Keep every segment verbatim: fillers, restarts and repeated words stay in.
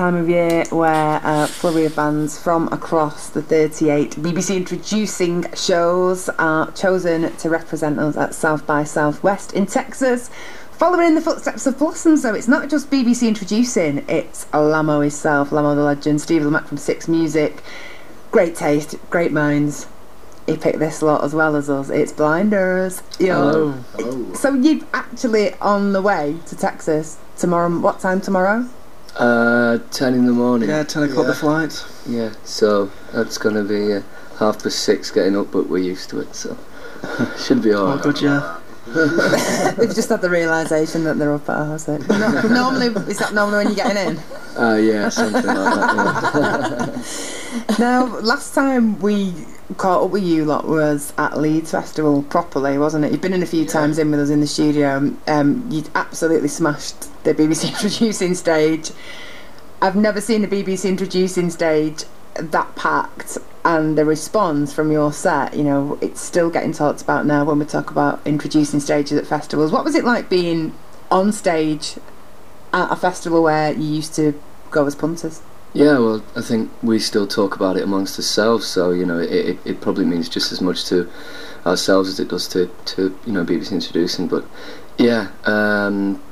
time of year where a flurry of bands from across the thirty-eight B B C Introducing shows are chosen to represent us at South by Southwest in Texas, following in the footsteps of Blossom. So it's not just B B C Introducing, it's Lamo himself, Lamo the legend, Steve Lamacq from Six Music. Great taste, great minds. He picked this lot as well as us. It's Blinders. You know. Oh. Oh. So you're actually on the way to Texas tomorrow. What time tomorrow? Uh, ten in the morning. Yeah, ten o'clock yeah. the flight. Yeah, so that's going to be uh, half past six getting up, but we're used to it, so should be alright. Oh, good, yeah. They've just had the realisation that they're up at half six. No, normally, is that normally when you're getting in? Uh, yeah, something like that, yeah. Now, last time we caught up with you lot was at Leeds Festival properly, wasn't it? You've been in a few yeah. times in with us in the studio. Um, you'd absolutely smashed the B B C Introducing stage. I've never seen the B B C Introducing stage that packed, and the response from your set, you know, it's still getting talked about now when we talk about introducing stages at festivals. What was it like being on stage at a festival where you used to go as punters? Yeah, well, I think we still talk about it amongst ourselves, so, you know, it, it, it probably means just as much to ourselves as it does to, to you know, B B C Introducing, but yeah, um,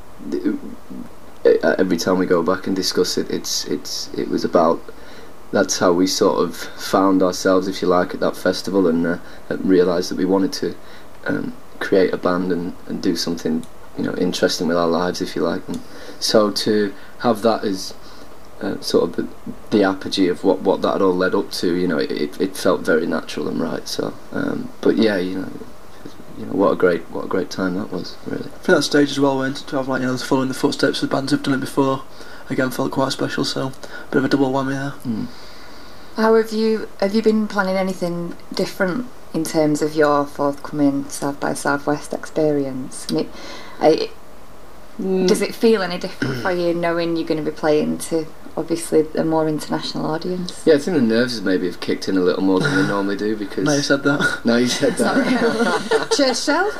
it, every time we go back and discuss it, it's it's it was about, that's how we sort of found ourselves, if you like, at that festival, and, uh, and realised that we wanted to um, create a band and, and do something, you know, interesting with our lives, if you like. And so to have that as uh, sort of the, the apogee of what, what that had all led up to, you know, it, it felt very natural and right. So, um, but yeah, you know, you know, what a great what a great time that was, really. I think that stage as well, went to have, like, you know, following the footsteps of bands who've done it before, again felt quite special. So a bit of a double whammy there. Mm. How have you have you been planning anything different in terms of your forthcoming South by Southwest experience? I mean, I, mm. does it feel any different for you knowing you're going to be playing to obviously a more international audience? Yeah, I think the nerves maybe have kicked in a little more than they normally do, because... No, you said that. No, you said that. Cheers, Shell.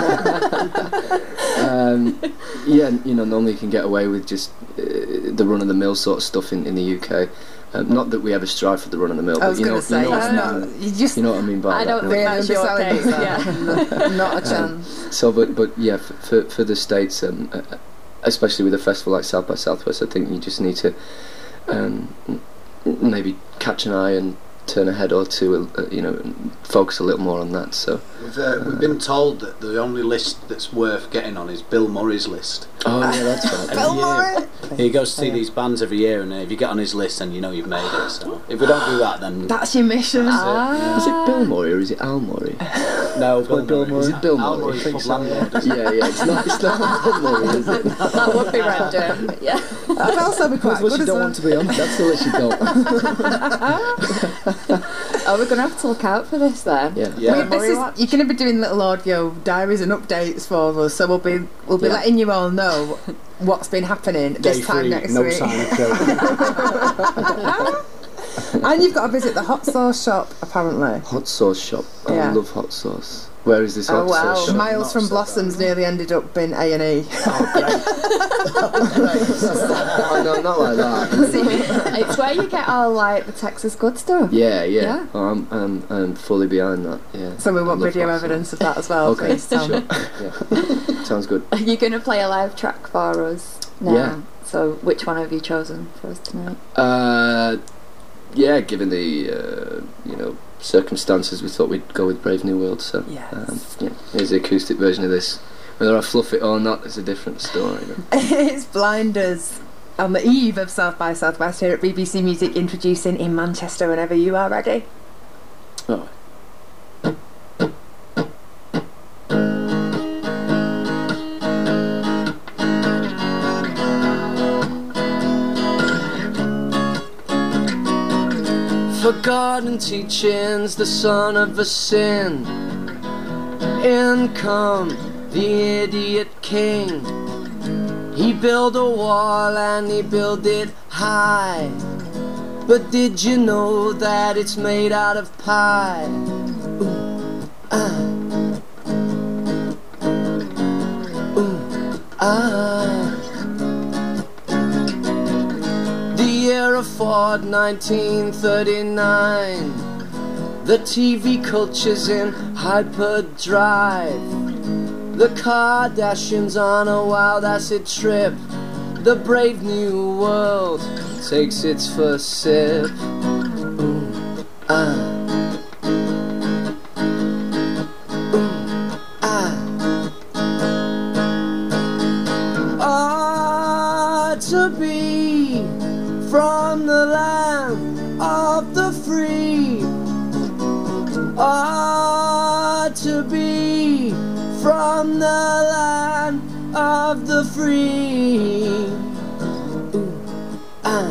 um, yeah, you know, normally you can get away with just uh, the run-of-the-mill sort of stuff in, in the U K. Um, not that we ever strive for the run-of-the-mill, I was but you know, say, you, know what not, I mean, you, just, you know what I mean by I that. don't think that's your case. Yeah. Not a chance. Um, so, but, but yeah, for, for, for the States, um, uh, especially with a festival like South by Southwest, I think you just need to um, maybe catch an eye and turn a head or two, uh, you know, and focus a little more on that. So we've, uh, we've been told that the only list that's worth getting on is Bill Murray's list. Oh yeah, that's right. Bill Murray. He goes to see these bands every year, and uh, if you get on his list, then you know you've made it. So if we don't do that, then that's your mission. That's ah. it, yeah. Is it Bill Murray or is it Al Murray? No, Bill, Bill Murray. Murray. Is it Bill Al Murray? Murray's pub landlord. Yeah, yeah. It's not. It's not Bill Murray, is it? That would be random. Yeah. That'd also be quite That's what good you as don't well. want to be on. That's the list you don't. Oh, we're going to have to look out for this then. Yeah. Yeah. We, this is, you're going to be doing little audio diaries and updates for us, so we'll be we'll be Yeah. letting you all know what's been happening Day this time three, next no week. sign of COVID. And you've got to visit the hot sauce shop, apparently. Hot sauce shop. I Yeah. love hot sauce. Where is this hot Oh wow! sauce shop? Miles Not from said Blossoms nearly ended up in A and E. Oh no, not like that. It's where you get all like the Texas good stuff. Yeah, yeah. Yeah. Oh, I'm, I'm, I'm fully behind that. Yeah. So we I want love video hot sauce. evidence of that as well, Okay, please, Tom. sure. Yeah. Sounds good. Are you going to play a live track for us now? Yeah. So which one have you chosen for us tonight? Uh, yeah, given the uh, you know circumstances, we thought we'd go with Brave New World. So Yes. um, yeah, here's the acoustic version of this. Whether I fluff it or not is a different story. But It's Blinders on the eve of South by Southwest here at B B C Music Introducing in Manchester whenever you are ready. oh. Forgotten teachings, the son of a sin. In come the idiot king. He built a wall and he built it high. But did you know that it's made out of pie? Ooh, ah. Ooh, ah. The year of Ford, nineteen thirty-nine. The T V culture's in hyperdrive. The Kardashians on a wild acid trip. The brave new world takes its first sip. Ooh, ah. Ooh, ah. Ah, to be from the land of the free. Ah, to be from the land of the free. Ooh, ah.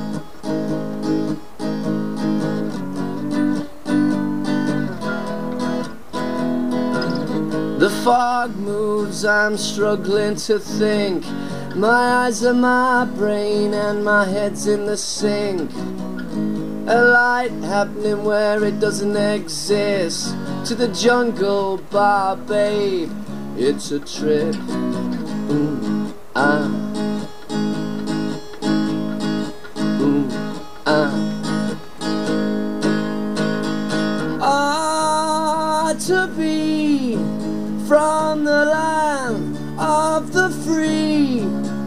The fog moves, I'm struggling to think. My eyes are my brain and my head's in the sink. A light happening where it doesn't exist. To the jungle bar, babe, it's a trip. Ooh, ah. Ooh, ah. Ah, to be from the land of the free.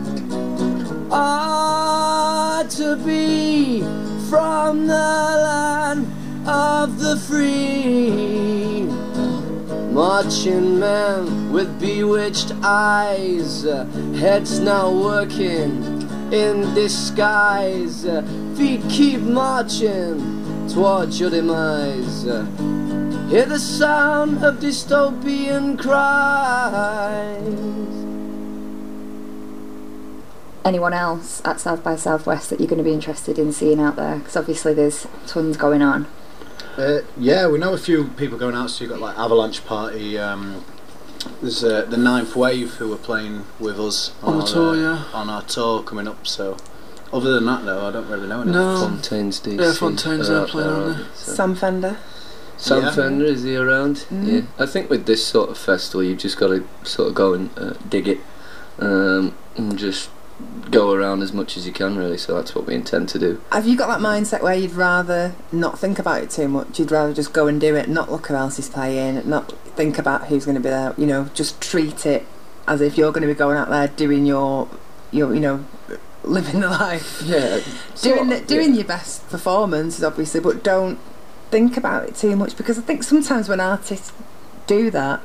Ah, to be from the land of the free. Marching men with bewitched eyes, heads now working in disguise. Feet keep marching towards your demise. Hear the sound of dystopian cries. Anyone else at South by Southwest that you're going to be interested in seeing out there? Because obviously there's tons going on. Uh, yeah, we know a few people going out. So you've got like Avalanche Party. Um, there's uh, the Ninth Wave who are playing with us On the our, tour, uh, yeah. on our tour coming up. So other than that, though, I don't really know anyone. No. Fontaines D C. Yeah, Fontaines are are out playing, there, aren't aren't they? they? So- Sam Fender. Sam Yeah. Fender, is he around? Mm. Yeah. I think with this sort of festival, you've just got to sort of go and uh, dig it, um, and just go around as much as you can, really. So that's what we intend to do. Have you got that mindset where you'd rather not think about it too much? You'd rather just go and do it, not look who else is playing, not think about who's going to be there. You know, just treat it as if you're going to be going out there doing your, your, you know, living the life. Yeah, doing the, doing your best performances, obviously, but don't think about it too much, because I think sometimes when artists do that,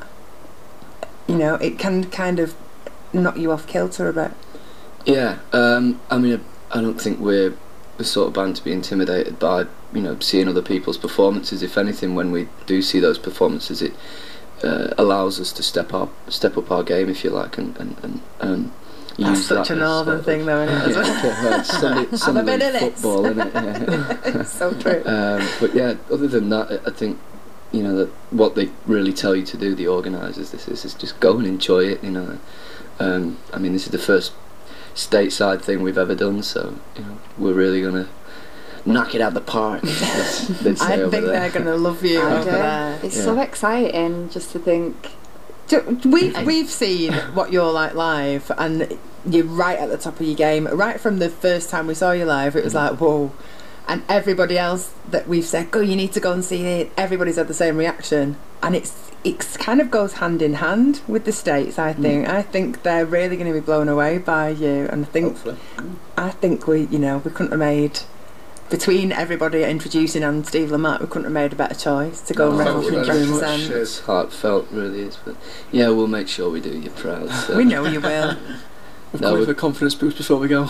you know, it can kind of knock you off kilter a bit. Yeah, um, I mean, I don't think we're the sort of band to be intimidated by, you know, seeing other people's performances. If anything, when we do see those performances, it uh, allows us to step up, step up our game, if you like, and and and. and That's use such that a as northern sort of- thing, though, isn't it? as well? Yeah, well, it's Sunday, Have a Sunday bit of this. football, isn't it? Yeah. It's so true. Um, but yeah, other than that, I- I think, you know, that what they really tell you to do, the organisers, this is, is just go and enjoy it. You know, um, I mean, this is the first stateside thing we've ever done, so you know, we're really gonna knock it out the park. Let's, let's say I over think there. they're going to love you I over do. there. It's Yeah. so exciting just to think. Do- We've, we've seen what you're like live, and you're right at the top of your game. Right from the first time we saw you live, it was like, whoa. And everybody else that we've said, go, you need to go and see it, everybody's had the same reaction. And it's it's kind of goes hand in hand with the States, I think. I think they're really going to be blown away by you. And I think, Hopefully. I think we, you know, we couldn't have made, between everybody introducing and Steve Lamacq, we couldn't have made a better choice to go No, and thank you rep- very much. represent. It's heartfelt, really is. But yeah, we'll make sure we do you proud. So. We know you will. We've No, got we- a confidence boost before we go.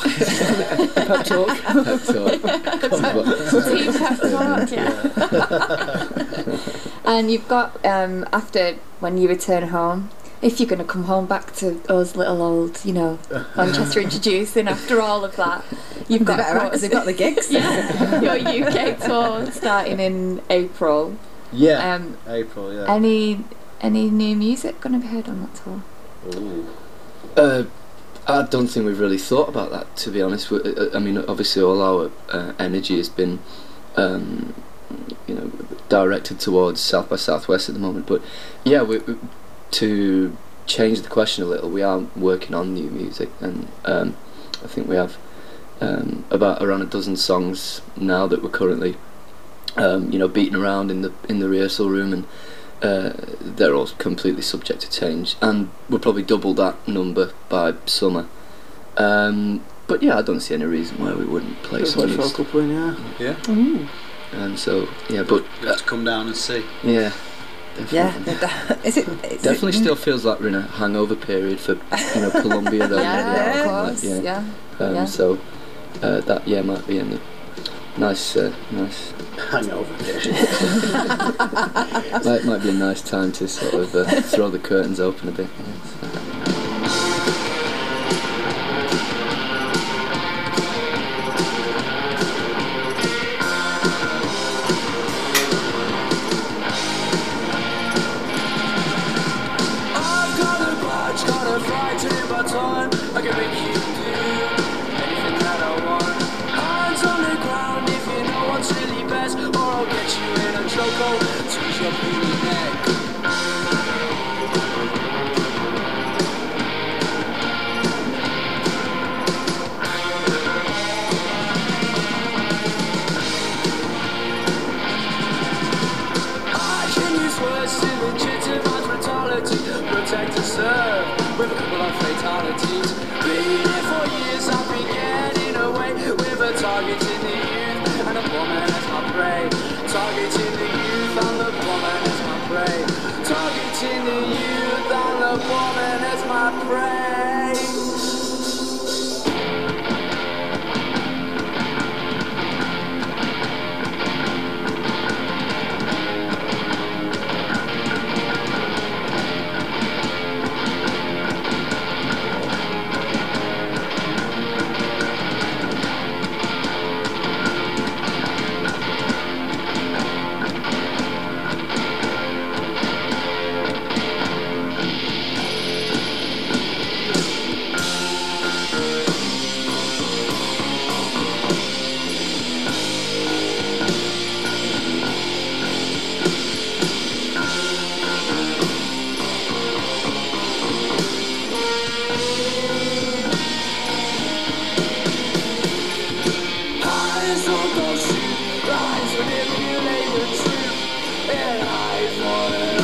Pep talk. Pep talk. Team pep talk, yeah. And you've got, um, after when you return home, if you're going to come home back to us little old, you know, Manchester Introducing after all of that, you've got, better because they've got the gigs. yeah, your U K tour starting in April. Yeah, Um, April. Yeah. any any new music going to be heard on that tour? Ooh. Uh, I don't think we've really thought about that, to be honest. We- uh, I mean, obviously, all our uh, energy has been, um, you know, directed towards South by Southwest at the moment. But yeah, we, we, to change the question a little, we are working on new music, and um, I think we have um, about around a dozen songs now that we're currently, um, you know, beating around in the in the rehearsal room, and uh, they're all completely subject to change. And we'll probably double that number by summer. Um, but yeah, I don't see any reason why we wouldn't play Just some like new for a stuff. couple in, yeah. Yeah. Mm. And so yeah, but You have to come down and see. yeah, Yeah, definitely. is it? Is Definitely it, still feels like we're in a hangover period for, you know, Columbia though. Yeah, maybe, of like, course. yeah. Yeah. Um, yeah. So uh, that yeah might be in the nice, uh, nice. Hangover. might might be a nice time to sort of uh, throw the curtains open a bit. Yeah, so. I can make you do anything that I want. Hands on the ground if you know what's really best, or I'll get you in a chokehold, twist your pretty neck. I can use words to legitimize brutality, protect and serve with a couple of fatalities. Been here for years, I've been getting away with a target in the youth and a woman as my prey. Targeting the youth and the woman as my prey. Targeting the youth and the woman as my prey. Eyes on those shoes, eyes manipulate the truth, and eyes wanna